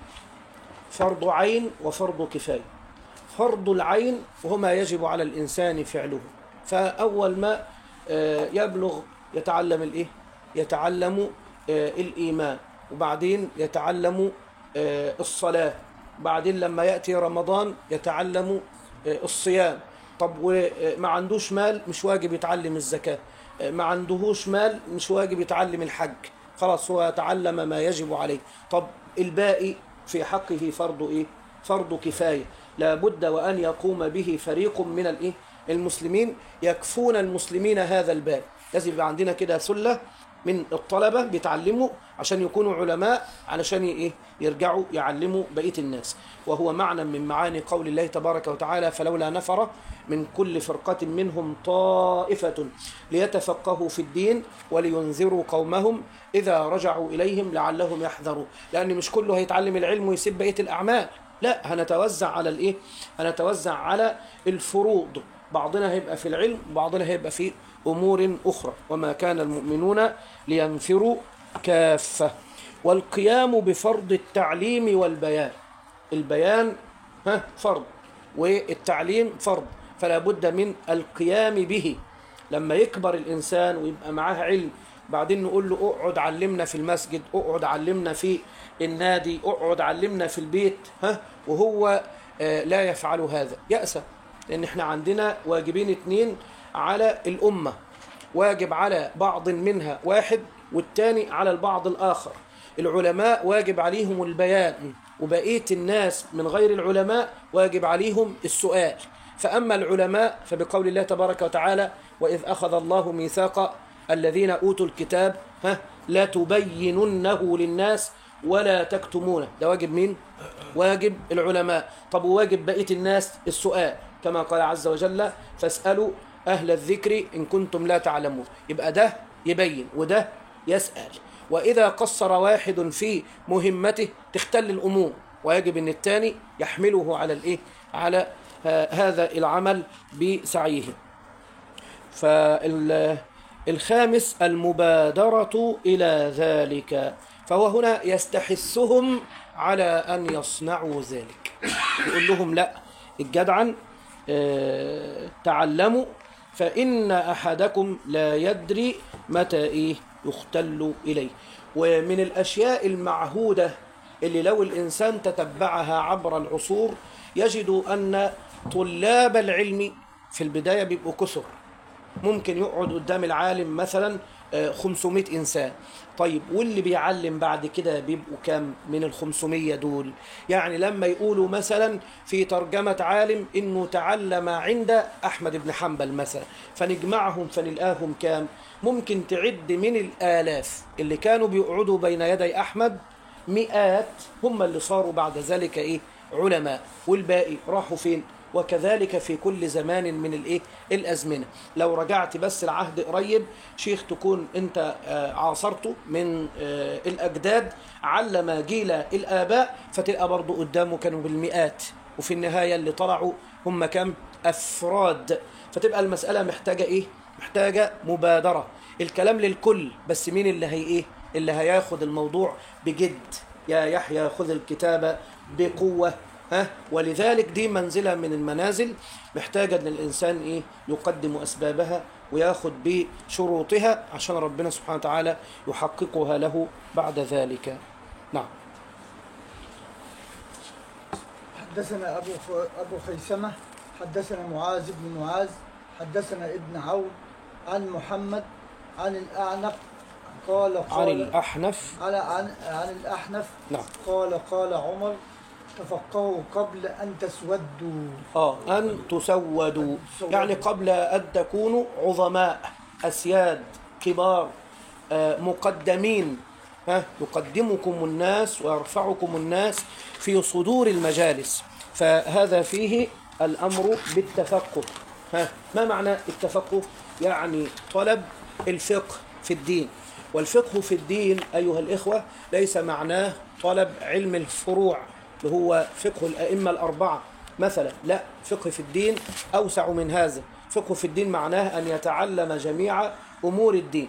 فرض عين وفرض كفاية. فرض العين وهو ما يجب على الإنسان فعله، فأول ما يبلغ يتعلم الإيه؟ يتعلم الإيمان، وبعدين يتعلم الصلاة، بعدين لما يأتي رمضان يتعلم الصيام. طب وما عندوش مال مش واجب يتعلم الزكاة، ما عندهوش مال مش واجب يتعلم الحج، خلاص هو يتعلم ما يجب عليه. طب الباقي في حقه فرض إيه؟ فرض كفاية، لابد وأن يقوم به فريق من الإيه؟ المسلمين يكفون المسلمين هذا الباب. لازم يبقى عندنا كده سلة من الطلبة بيتعلموا عشان يكونوا علماء، علشان إيه؟ يرجعوا يعلموا بقية الناس. وهو معنى من معاني قول الله تبارك وتعالى: فلولا نفر من كل فرقة منهم طائفة ليتفقهوا في الدين ولينذروا قومهم إذا رجعوا إليهم لعلهم يحذرون. لأن مش كله هيتعلم العلم ويسيب بقية الأعمال، لا، هنتوزع على الإيه؟ هنتوزع على الفروض، بعضنا هيبقى في العلم وبعضنا هيبقى في أمور أخرى. وما كان المؤمنون لينفروا كافة. والقيام بفرض التعليم والبيان، البيان ها فرض والتعليم فرض، فلا بد من القيام به. لما يكبر الإنسان ويبقى معاه علم بعدين نقول له اقعد علمنا في المسجد، اقعد علمنا في النادي، اقعد علمنا في البيت، ها وهو آه لا يفعل هذا، يأسى. لأن احنا عندنا واجبين اتنين على الأمة، واجب على بعض منها واحد والتاني على البعض الآخر. العلماء واجب عليهم البيان، وبقية الناس من غير العلماء واجب عليهم السؤال. فأما العلماء فبقول الله تبارك وتعالى: وإذ أخذ الله ميثاق الذين أوتوا الكتاب ها لا تبيننه للناس ولا تكتمونه. ده واجب مين؟ واجب العلماء. طب وواجب بقية الناس السؤال، كما قال عز وجل: فاسألوا أهل الذكر إن كنتم لا تعلمون. يبقى ده يبين وده يسأل. وإذا قصر واحد في مهمته تختل الأمور، ويجب أن الثاني يحمله على الإيه؟ على هذا العمل بسعيه. فالخامس المبادرة إلى ذلك، فهو هنا يستحثهم على أن يصنعوا ذلك، يقول لهم لا الجدعا اه تعلموا، فإن أحدكم لا يدري متى إيه يختل إليه. ومن الأشياء المعهودة اللي لو الإنسان تتبعها عبر العصور يجد أن طلاب العلم في البداية بيبقوا كثر، ممكن يقعد قدام العالم مثلا خمسمائة إنسان. طيب واللي بيعلم بعد كده بيبقوا كام من الخمسمية دول؟ يعني لما يقولوا مثلا في ترجمة عالم إنه تعلم عند أحمد بن حنبل مثلا، فنجمعهم فنلقاهم كام؟ ممكن تعد من الآلاف اللي كانوا بيقعدوا بين يدي أحمد مئات هم اللي صاروا بعد ذلك إيه؟ علماء، والباقي راحوا فين؟ وكذلك في كل زمان من الايه الازمنه. لو رجعت بس العهد قريب، شيخ تكون انت عاصرته من الاجداد علم جيل الاباء، فتلقى برضو قدامه كانوا بالمئات، وفي النهايه اللي طلعوا هم كم؟ افراد. فتبقى المساله محتاجه ايه؟ محتاجه مبادره. الكلام للكل، بس مين اللي هي ايه اللي هياخد الموضوع بجد؟ يا يحيى خذ الكتاب بقوه. ها ولذلك دي منزلة من المنازل محتاجة أن الإنسان إيه يقدم أسبابها ويأخذ بشروطها عشان ربنا سبحانه وتعالى يحققها له بعد ذلك. نعم. حدثنا أبو أبو خيثمة حدثنا معاذ بن معاذ حدثنا ابن عون عن محمد عن الأعنق قال قال عن الأحنف على عن عن الأحنف نعم. قال قال عمر: تفقهوا قبل أن تسودوا. آه أن تسودوا، يعني قبل أن تكونوا عظماء، أسياد، كبار، آه مقدمين. ها يقدمكم الناس ويرفعكم الناس في صدور المجالس. فهذا فيه الأمر بالتفقه. ها ما معنى التفقه؟ يعني طلب الفقه في الدين. والفقه في الدين أيها الإخوة ليس معناه طلب علم الفروع اللي هو فقه الأئمة الأربعة مثلا، لا، فقه في الدين أوسع من هذا. فقه في الدين معناه أن يتعلم جميع أمور الدين.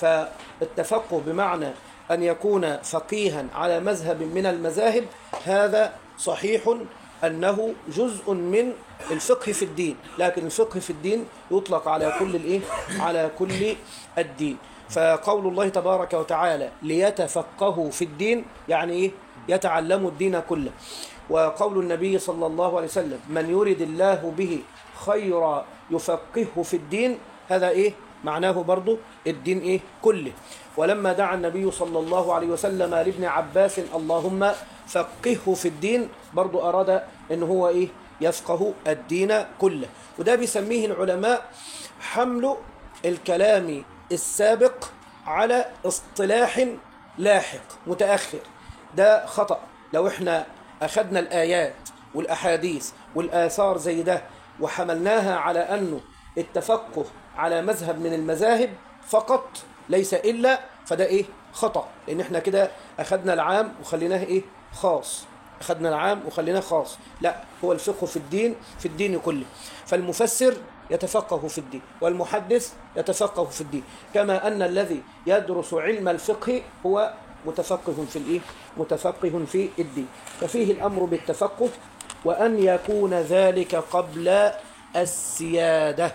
فالتفقه بمعنى أن يكون فقيها على مذهب من المذاهب، هذا صحيح أنه جزء من الفقه في الدين، لكن الفقه في الدين يطلق على كل الإيه؟ على كل الدين. فقول الله تبارك وتعالى ليتفقهوا في الدين يعني إيه؟ يتعلموا الدين كله. وقول النبي صلى الله عليه وسلم: من يرد الله به خيرا يفقهه في الدين، هذا إيه؟ معناه برضو الدين إيه؟ كله. ولما دعا النبي صلى الله عليه وسلم لابن عباس: اللهم فقهه في الدين، برضو أراد أن هو إيه؟ يفقه الدين كله. وده بيسميه العلماء حمل الكلام السابق على اصطلاح لاحق متأخر. ده خطأ. لو احنا أخذنا الآيات والأحاديث والآثار زي ده وحملناها على أنه التفقه على مذهب من المذاهب فقط ليس إلا، فده إيه؟ خطأ. لأن احنا كده أخذنا العام وخليناه إيه؟ خاص. أخذنا العام وخليناه خاص. لا، هو الفقه في الدين في الدين كله. فالمفسر يتفقه في الدين، والمحدث يتفقه في الدين، كما أن الذي يدرس علم الفقه هو متفقه في الإيه؟ متفقه في الدين. ففيه الأمر بالتفقه، وأن يكون ذلك قبل السيادة،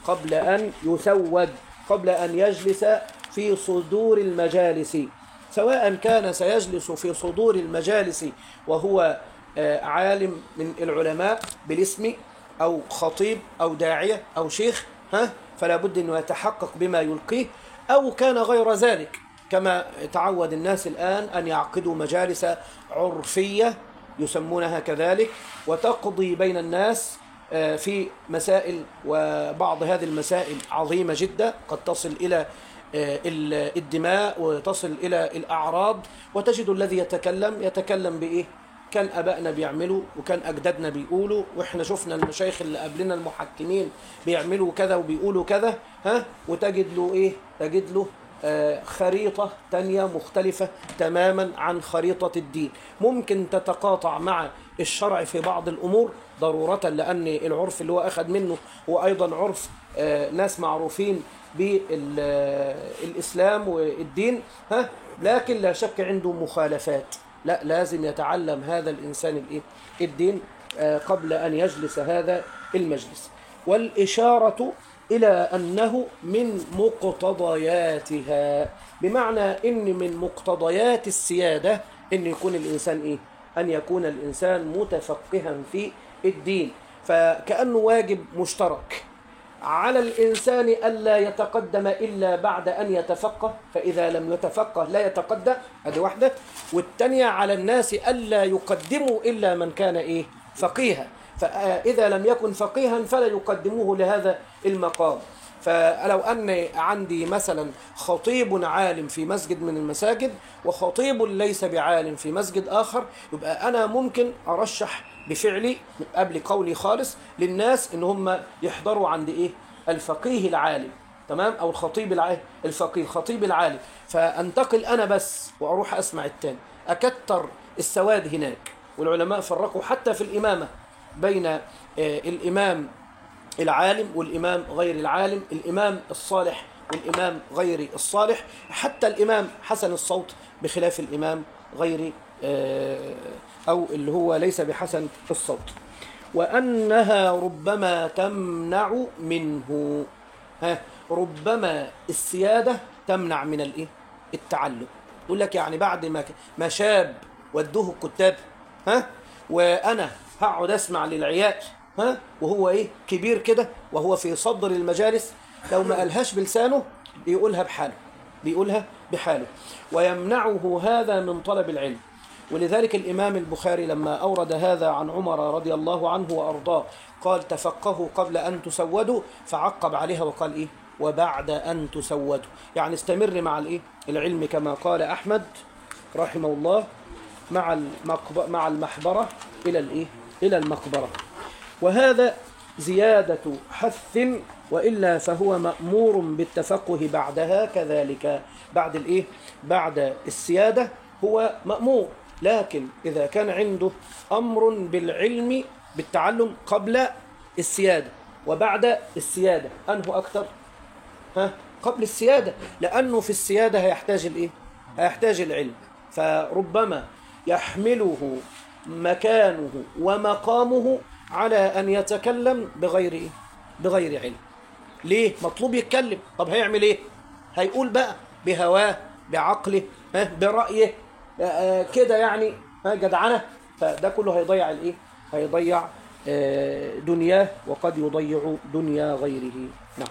قبل أن يسود، قبل أن يجلس في صدور المجالس، سواء كان سيجلس في صدور المجالس وهو عالم من العلماء بالاسم أو خطيب أو داعية أو شيخ، ها فلا بد أنه يتحقق بما يلقيه، أو كان غير ذلك كما تعود الناس الآن أن يعقدوا مجالس عرفية يسمونها كذلك، وتقضي بين الناس في مسائل، وبعض هذه المسائل عظيمة جدا قد تصل إلى الدماء وتصل إلى الأعراض، وتجد الذي يتكلم يتكلم بإيه؟ كان أبائنا بيعملوا وكان أجدادنا بيقولوا، وإحنا شفنا المشايخ اللي قبلنا المحكمين بيعملوا كذا وبيقولوا كذا، ها وتجد له إيه؟ تجد له آه خريطة تانية مختلفة تماما عن خريطة الدين، ممكن تتقاطع مع الشرع في بعض الأمور ضرورة، لأن العرف اللي هو أخذ منه هو أيضا عرف آه ناس معروفين بالإسلام والدين، ها لكن لا شك عنده مخالفات، لا لازم يتعلم هذا الإنسان الإيه؟ الدين آه قبل أن يجلس هذا المجلس. والإشارة إلى أنه من مقتضياتها، بمعنى إن من مقتضيات السيادة إن يكون الإنسان إيه؟ أن يكون الإنسان متفقها في الدين، فكأنه واجب مشترك على الإنسان ألا يتقدم إلا بعد أن يتفقه، فإذا لم يتفقه لا يتقدم، هذه واحدة. والثانية على الناس ألا يقدموا إلا من كان إيه؟ فقيها، فإذا لم يكن فقيها فلا يقدموه لهذا المقام. فلو أن عندي مثلا خطيب عالم في مسجد من المساجد وخطيب ليس بعالم في مسجد آخر، يبقى أنا ممكن أرشح بفعلي قبل قولي خالص للناس إن هم يحضروا عند إيه؟ الفقيه العالم، تمام، أو الخطيب العالم، الفقيه الخطيب العالم، فأنتقل أنا بس وأروح أسمع التاني، أكتر السواد هناك. والعلماء فرقوا حتى في الإمامة بين الإمام العالم والإمام غير العالم، الإمام الصالح والإمام غير الصالح، حتى الإمام حسن الصوت بخلاف الإمام غير أو اللي هو ليس بحسن الصوت. وأنها ربما تمنع منه، ها ربما السيادة تمنع من الإيه؟ التعلم. يقول لك يعني بعد ما ما شاب ودوه الكتاب، ها وأنا هقعد أسمع للعيال، ها وهو إيه كبير كده وهو في صدر المجالس، لو ما قالهاش بلسانه بيقولها بحاله، بيقولها بحاله. ويمنعه هذا من طلب العلم. ولذلك الإمام البخاري لما أورد هذا عن عمر رضي الله عنه وأرضاه قال تفقهوا قبل أن تسودوا، فعقب عليها وقال إيه؟ وبعد أن تسودوا، يعني استمر مع الإيه؟ العلم كما قال أحمد رحمه الله مع المقب... مع المحبرة إلى الإيه؟ إلى المقبرة. وهذا زيادة حث، وإلا فهو مأمور بالتفقه بعدها كذلك، بعد الإيه؟ بعد السيادة هو مأمور، لكن إذا كان عنده أمر بالعلم بالتعلم قبل السيادة وبعد السيادة، أنه أكثر؟ ها؟ قبل السيادة، لأنه في السيادة هيحتاج الإيه؟ هيحتاج العلم، فربما يحمله مكانه ومقامه على أن يتكلم بغير إيه؟ بغير علم. ليه؟ مطلوب يتكلم، طب هيعمل إيه؟ هيقول بقى بهواه بعقله، ها؟ برأيه آه كده يعني، ها جدعنة، فده كله هيضيع الإيه؟ هيضيع آه دنياه، وقد يضيع دنيا غيره. نعم.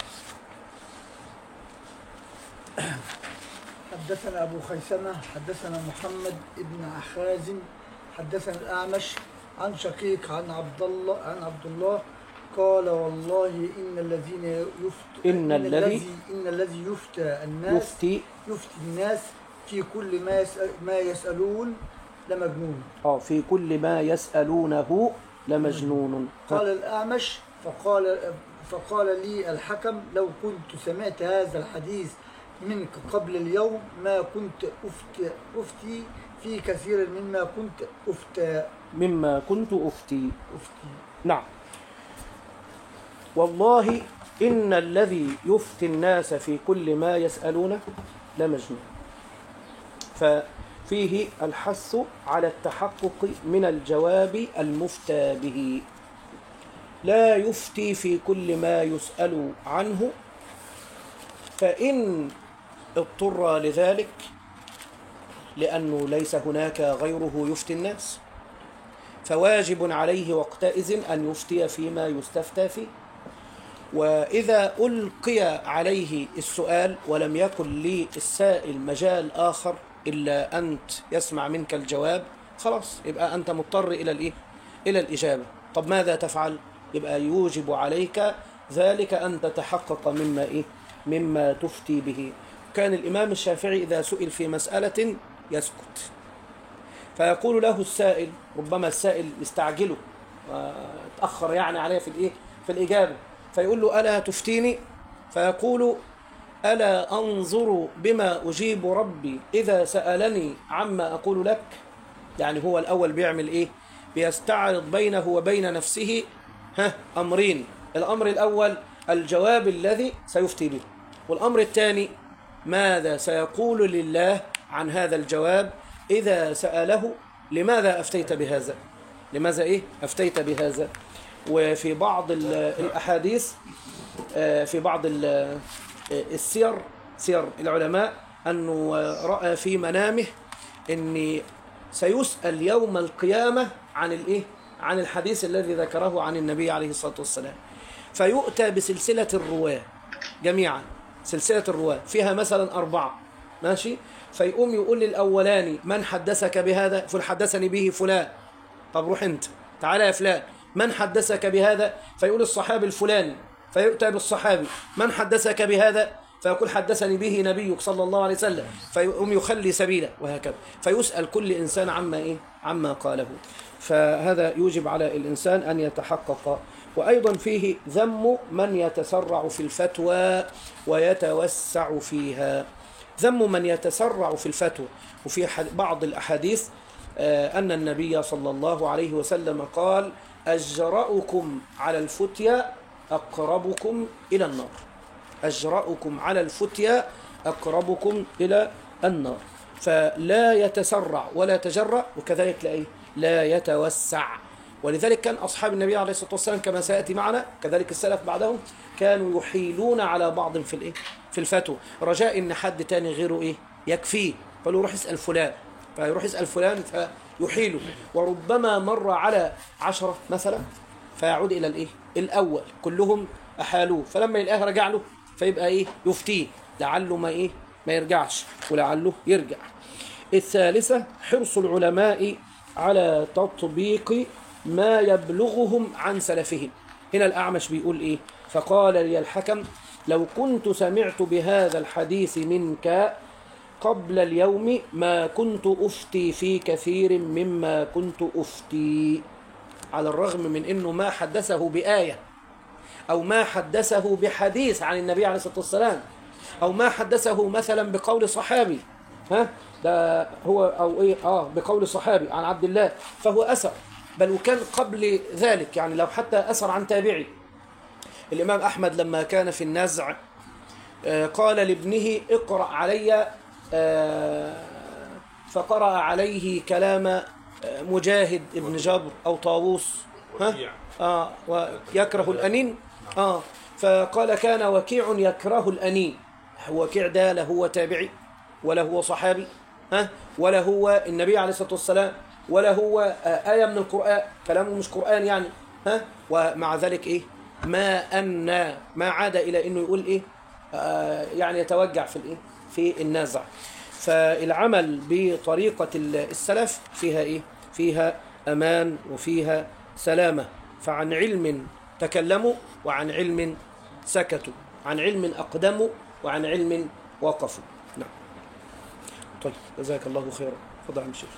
حدثنا أبو خيثمة حدثنا محمد ابن حازم حدثنا الأعمش عن شقيق عن عبد الله عن عبد الله قال والله إن الذين يفت إن, إن الذي إن الذي يفتى الناس يفتي يفتي الناس في كل ما يسأل ما يسألون لمجنون. اه في كل ما يسألونه لمجنون. قال الأعمش فقال فقال لي الحكم لو كنت سمعت هذا الحديث منك قبل اليوم ما كنت أفتي, أفتي في كثير مما كنت أفتى مما كنت أفتي أفتي نعم. والله إن الذي يفتي الناس في كل ما يسألونه لمجنون. ففيه الحث على التحقق من الجواب المفتى به. لا يفتي في كل ما يسأل عنه، فإن اضطر لذلك لأنه ليس هناك غيره يفتي الناس، فواجب عليه وقتئذ أن يفتي فيما يستفتى فيه. وإذا ألقي عليه السؤال ولم يكن للسائل مجال آخر إلا أنت يسمع منك الجواب، خلاص يبقى أنت مضطر إلى الإيه؟ إلى الإجابة. طب ماذا تفعل؟ يبقى يوجب عليك ذلك أن تتحقق مما إيه؟ مما تفتي به. كان الإمام الشافعي إذا سئل في مسألة يسكت، فيقول له السائل، ربما السائل يستعجله تأخر يعني عليه في الإيه؟ في الإجابة، فيقول له ألا تفتيني؟ فيقول ألا أنظر بما أجيب ربي إذا سألني عما أقول لك. يعني هو الأول بيعمل إيه؟ بيستعرض بينه وبين نفسه ها أمرين. الأمر الأول الجواب الذي سيفتي به، والأمر الثاني ماذا سيقول لله عن هذا الجواب إذا سأله لماذا أفتيت بهذا، لماذا إيه أفتيت بهذا. وفي بعض الأحاديث، في بعض السير، سير العلماء، أنه رأى في منامه أني سيسأل يوم القيامة عن الإيه؟ عن الحديث الذي ذكره عن النبي عليه الصلاة والسلام، فيؤتى بسلسلة الرواة جميعا، سلسلة الرواة فيها مثلا أربعة، ماشي، فيقوم يقول للأولاني من حدثك بهذا؟ فل حدثني به فلان. طب روح أنت تعالى يا فلان، من حدثك بهذا؟ فيقول الصحابي الفلاني، فيؤتى بالصحابي، من حدثك بهذا؟ فيقول حدثني به نبيك صلى الله عليه وسلم، فيقوم يخلي سبيله، وهكذا. فيسأل كل إنسان عما إيه؟ عما قاله. فهذا يوجب على الإنسان أن يتحقق. وأيضا فيه ذم من يتسرع في الفتوى ويتوسع فيها، ذم من يتسرع في الفتوى. وفي بعض الأحاديث أن النبي صلى الله عليه وسلم قال أجرأكم على الفتيا أقربكم إلى النار، أجرأكم على الفتيا أقربكم إلى النار. فلا يتسرع ولا يتجرأ، وكذلك لا, إيه؟ لا يتوسع. ولذلك كان أصحاب النبي عليه الصلاة والسلام كما سيأتي معنا، كذلك السلف بعدهم كانوا يحيلون على بعض في الإيه؟ في الفتوى، رجاء إن حد تاني غيره إيه؟ يكفيه، فلو يروح يسأل فلان، فيروح يسأل فلان فيحيله، وربما مر على عشرة مثلا فيعود إلى الإيه؟ الأول، كلهم أحالوه، فلما يلاقيه رجع له فيبقى إيه؟ يفتيه، لعله ما إيه؟ ما يرجعش، ولعله يرجع. الثالثة حرص العلماء على تطبيق ما يبلغهم عن سلفهم. هنا الأعمش بيقول إيه؟ فقال لي الحكم لو كنت سمعت بهذا الحديث منك قبل اليوم ما كنت أفتي في كثير مما كنت أفتي. على الرغم من أنه ما حدثه بآية، أو ما حدثه بحديث عن النبي عليه الصلاة والسلام، أو ما حدثه مثلا بقول صحابي، ها ده هو، أو إيه آه بقول صحابي عن عبد الله، فهو أثر، بل وكان قبل ذلك يعني لو حتى أثر عن تابعي. الإمام أحمد لما كان في النزع قال لابنه اقرأ علي، فقرأ عليه كلام مجاهد ابن جبر أو طاووس، ها آه ويكره الأنين، آه فقال كان وكيع يكره الأنين. وكيع ده لا هو تابعي ولا هو صحابي، ها ولا هو النبي عليه الصلاة والسلام، ولا هو آية من القرآن، كلامه مش قرآن يعني، ها ومع ذلك إيه ما أن ما عاد إلى إنه يقول إيه آه يعني يتوجع في الإيه في النازع. فالعمل بطريقة السلف فيها إيه؟ فيها أمان وفيها سلامة. فعن علم تكلموا وعن علم سكتوا، عن علم أقدموا وعن علم وقفوا. نعم. طيب جزاك الله خيرا. تفضل يا شيخ.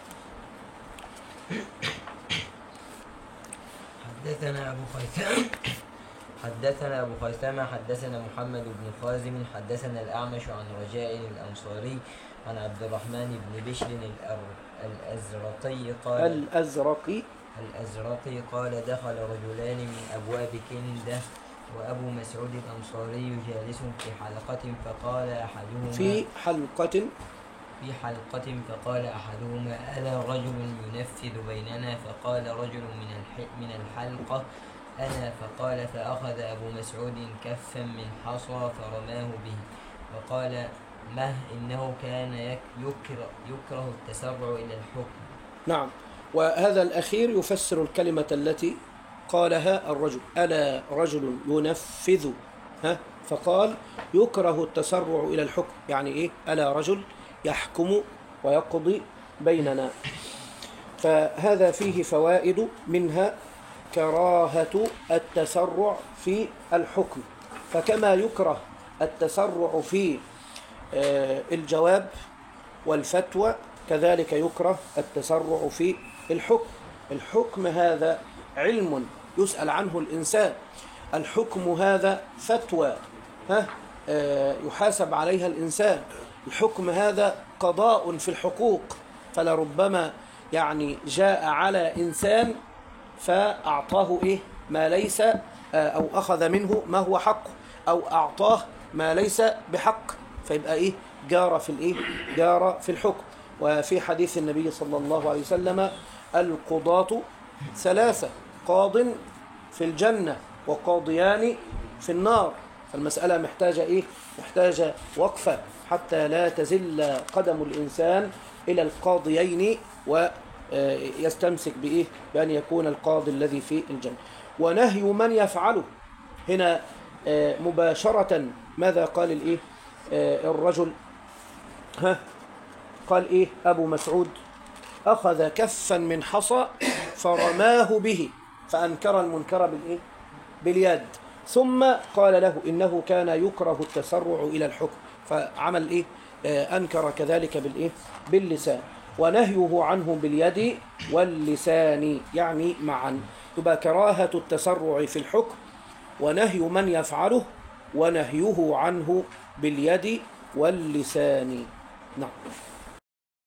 حدثنا أبو خيثمة حدثنا أبو خيثمة حدثنا محمد بن خازم حدثنا الأعمش عن رجاء الأنصاري عن عبد الرحمن بن بشر الأزرقي قال الأزرقي الأزرقي قال دخل رجلان من أبواب كندة وأبو مسعود الأنصاري جالس في حلقة فقال أحدهما في حلقة في حلقة فقال أحدهما ألا رجل ينفذ بيننا؟ فقال رجل من من الحلقة أنا فقال فأخذ أبو مسعود كفا من حصى فرماه به وقال مه إنه كان يك- يكره, يكره التسرع إلى الحكم. نعم. وهذا الأخير يفسر الكلمة التي قالها الرجل، أنا رجل ينفذ، ها فقال يكره التسرع إلى الحكم، يعني إيه؟ أنا رجل يحكم ويقضي بيننا. فهذا فيه فوائد، منها كراهة التسرع في الحكم، فكما يكره التسرع في آه، الجواب والفتوى كذلك يكره التسرع في الحكم. الحكم هذا علم يسأل عنه الإنسان، الحكم هذا فتوى ها آه، يحاسب عليها الإنسان، الحكم هذا قضاء في الحقوق. فلربما يعني جاء على إنسان فأعطاه إيه ما ليس آه، أو أخذ منه ما هو حق، أو أعطاه ما ليس بحق، فيبقى إيه جار في الإيه جار في الحكم. وفي حديث النبي صلى الله عليه وسلم القضاة ثلاثة، قاض في الجنة وقاضيان في النار. فالمسألة محتاجة إيه محتاجة وقفة حتى لا تزل قدم الإنسان إلى القاضيين ويستمسك بإيه بأن يكون القاضي الذي في الجنة. ونهي من يفعله هنا مباشرة ماذا قال الإيه الرجل؟ ها قال إيه أبو مسعود أخذ كفا من حصى فرماه به فأنكر المنكر بالإيه باليد، ثم قال له إنه كان يكره التسرع إلى الحكم، فعمل إيه آه أنكر كذلك بالإيه باللسان. ونهيه عنه باليد واللسان يعني معا، يبقى كراهة التسرع في الحكم ونهي من يفعله ونهيه عنه باليد واللسان. نعم.